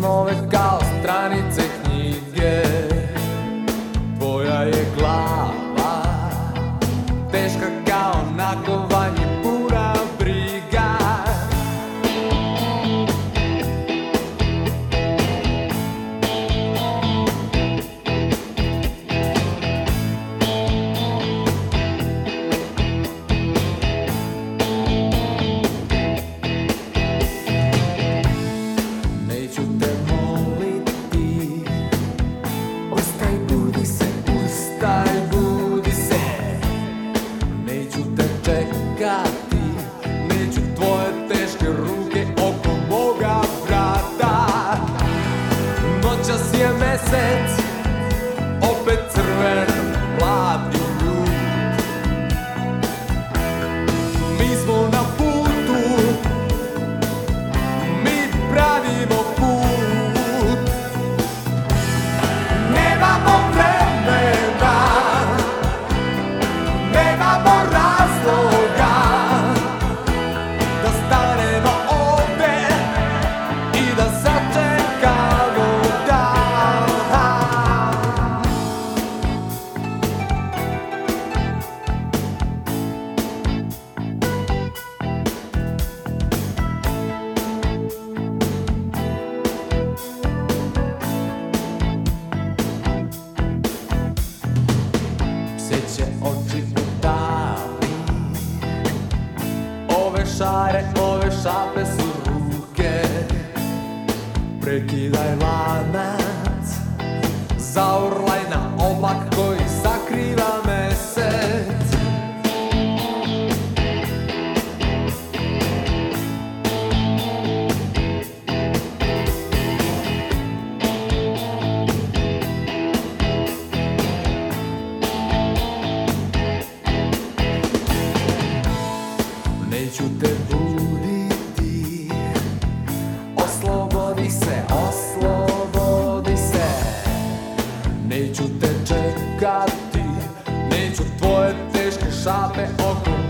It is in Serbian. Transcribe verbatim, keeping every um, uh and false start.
snove kao stranice knjige. Tvoja je glava teška kao nakovanje, puna briga. Neću te moliti, ustaj, budi se, ustaj, budi se. Neću te čekati, neću tvoje teške ruke oko moga vrata. Noćas je mesec, opet crven, plav i ljud. Mi smo na putu, mi pravimo put. Nemamo vremena, nemamo razloga da stanemo ovde i da sačekamo dan. Pseće oči u tami, ove šare, ove šape su ruke. Prekidaj lanac, zaurlaj na oblak koji sakriva mesec. Neću te buditi, oslobodi se, oslobodi se. Neću te čekati, neću tvoje teške šape oko